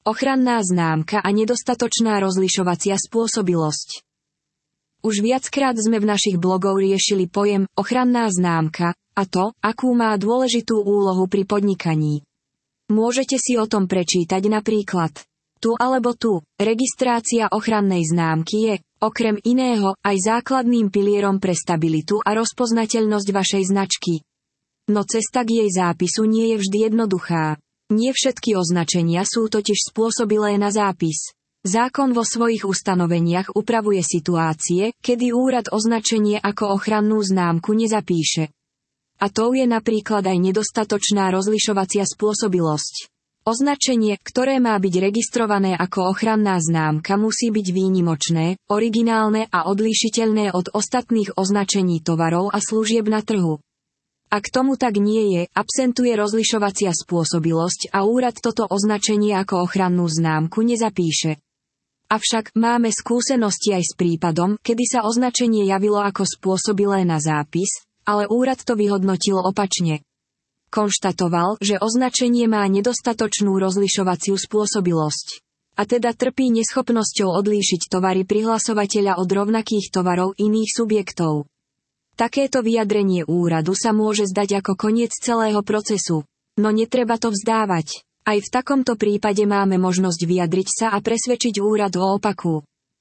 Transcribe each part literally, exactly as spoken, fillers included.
ochranná známka a nedostatočná rozlišovacia spôsobilosť. Už viackrát sme v našich blogoch riešili pojem ochranná známka a to, akú má dôležitú úlohu pri podnikaní. Môžete si o tom prečítať napríklad tu alebo tu. Registrácia ochrannej známky je, okrem iného, aj základným pilierom pre stabilitu a rozpoznateľnosť vašej značky. No cesta k jej zápisu nie je vždy jednoduchá. Nie všetky označenia sú totiž spôsobilé na zápis. Zákon vo svojich ustanoveniach upravuje situácie, kedy úrad označenie ako ochrannú známku nezapíše. A tou je napríklad aj nedostatočná rozlišovacia spôsobilosť. Označenie, ktoré má byť registrované ako ochranná známka, musí byť výnimočné, originálne a odlíšiteľné od ostatných označení tovarov a služieb na trhu. Ak tomu tak nie je, absentuje rozlišovacia spôsobilosť a úrad toto označenie ako ochrannú známku nezapíše. Avšak máme skúsenosti aj s prípadom, kedy sa označenie javilo ako spôsobilé na zápis, ale úrad to vyhodnotil opačne. Konštatoval, že označenie má nedostatočnú rozlišovaciu spôsobilosť. A teda trpí neschopnosťou odlíšiť tovary prihlasovateľa od rovnakých tovarov iných subjektov. Takéto vyjadrenie úradu sa môže zdať ako koniec celého procesu. No netreba to vzdávať. Aj v takomto prípade máme možnosť vyjadriť sa a presvedčiť úrad o opaku.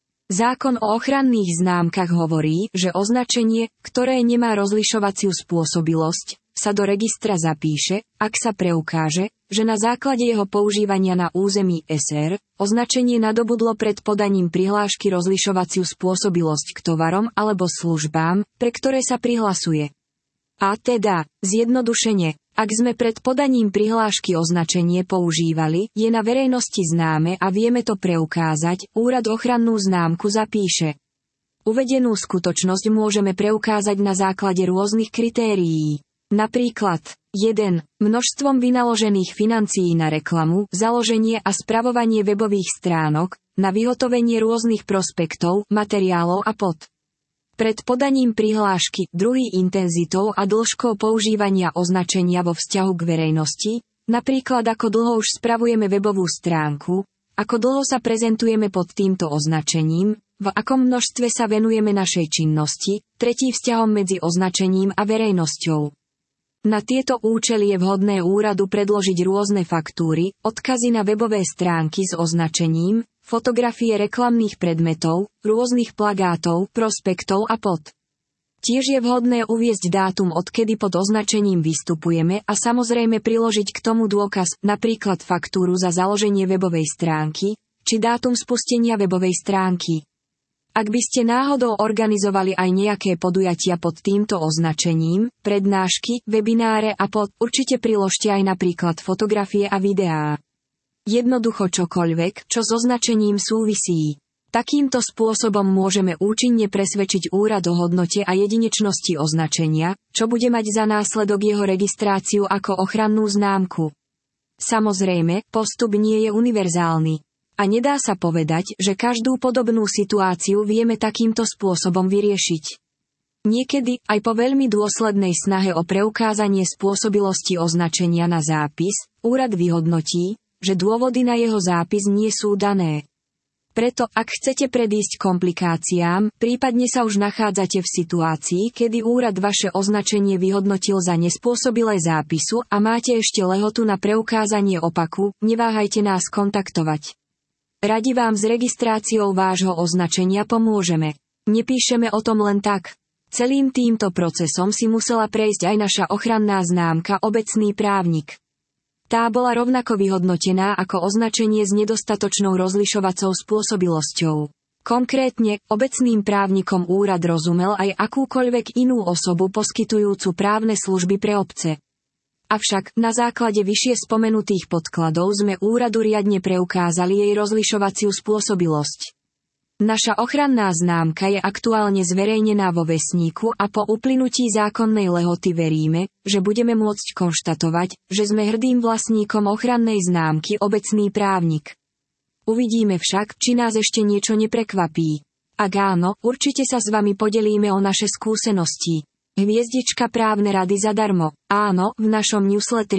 Zákon o ochranných známkach hovorí, že označenie, ktoré nemá rozlišovaciu spôsobilosť, sa do registra zapíše, ak sa preukáže, že na základe jeho používania na území es er, označenie nadobudlo pred podaním prihlášky rozlišovaciu spôsobilosť k tovarom alebo službám, pre ktoré sa prihlasuje. A teda, zjednodušene, ak sme pred podaním prihlášky označenie používali, je na verejnosti známe a vieme to preukázať, úrad ochrannú známku zapíše. Uvedenú skutočnosť môžeme preukázať na základe rôznych kritérií. Napríklad jeden. Množstvom vynaložených financií na reklamu, založenie a spravovanie webových stránok, na vyhotovenie rôznych prospektov, materiálov a pod. Pred podaním prihlášky, druhý intenzitou a dĺžkou používania označenia vo vzťahu k verejnosti, napríklad ako dlho už spravujeme webovú stránku, ako dlho sa prezentujeme pod týmto označením, v akom množstve sa venujeme našej činnosti, tretí vzťahom medzi označením a verejnosťou. Na tieto účely je vhodné úradu predložiť rôzne faktúry, odkazy na webové stránky s označením, fotografie reklamných predmetov, rôznych plagátov, prospektov a pod. Tiež je vhodné uviesť dátum, odkedy pod označením vystupujeme a samozrejme priložiť k tomu dôkaz, napríklad faktúru za založenie webovej stránky, či dátum spustenia webovej stránky. Ak by ste náhodou organizovali aj nejaké podujatia pod týmto označením, prednášky, webináre a pod, určite priložte aj napríklad fotografie a videá. Jednoducho čokoľvek, čo s označením súvisí. Takýmto spôsobom môžeme účinne presvedčiť úrad o hodnote a jedinečnosti označenia, čo bude mať za následok jeho registráciu ako ochrannú známku. Samozrejme, postup nie je univerzálny. A nedá sa povedať, že každú podobnú situáciu vieme takýmto spôsobom vyriešiť. Niekedy, aj po veľmi dôslednej snahe o preukázanie spôsobilosti označenia na zápis, úrad vyhodnotí, že dôvody na jeho zápis nie sú dané. Preto, ak chcete predísť komplikáciám, prípadne sa už nachádzate v situácii, kedy úrad vaše označenie vyhodnotil za nespôsobilé zápisu a máte ešte lehotu na preukázanie opaku, neváhajte nás kontaktovať. Radi vám s registráciou vášho označenia pomôžeme. Nepíšeme o tom len tak. Celým týmto procesom si musela prejsť aj naša ochranná známka Obecný právnik. Tá bola rovnako vyhodnotená ako označenie s nedostatočnou rozlišovacou spôsobilosťou. Konkrétne, obecným právnikom úrad rozumel aj akúkoľvek inú osobu poskytujúcu právne služby pre obce. Avšak, na základe vyššie spomenutých podkladov sme úradu riadne preukázali jej rozlišovaciu spôsobilosť. Naša ochranná známka je aktuálne zverejnená vo Vestníku a po uplynutí zákonnej lehoty veríme, že budeme môcť konštatovať, že sme hrdým vlastníkom ochrannej známky Obecný právnik. Uvidíme však, či nás ešte niečo neprekvapí. Ak áno, určite sa s vami podelíme o naše skúsenosti. Hviezdička právne rady zadarmo. Áno, v našom newsletteri.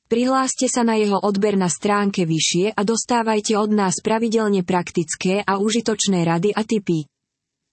Prihláste sa na jeho odber na stránke vyššie a dostávajte od nás pravidelne praktické a užitočné rady a tipy.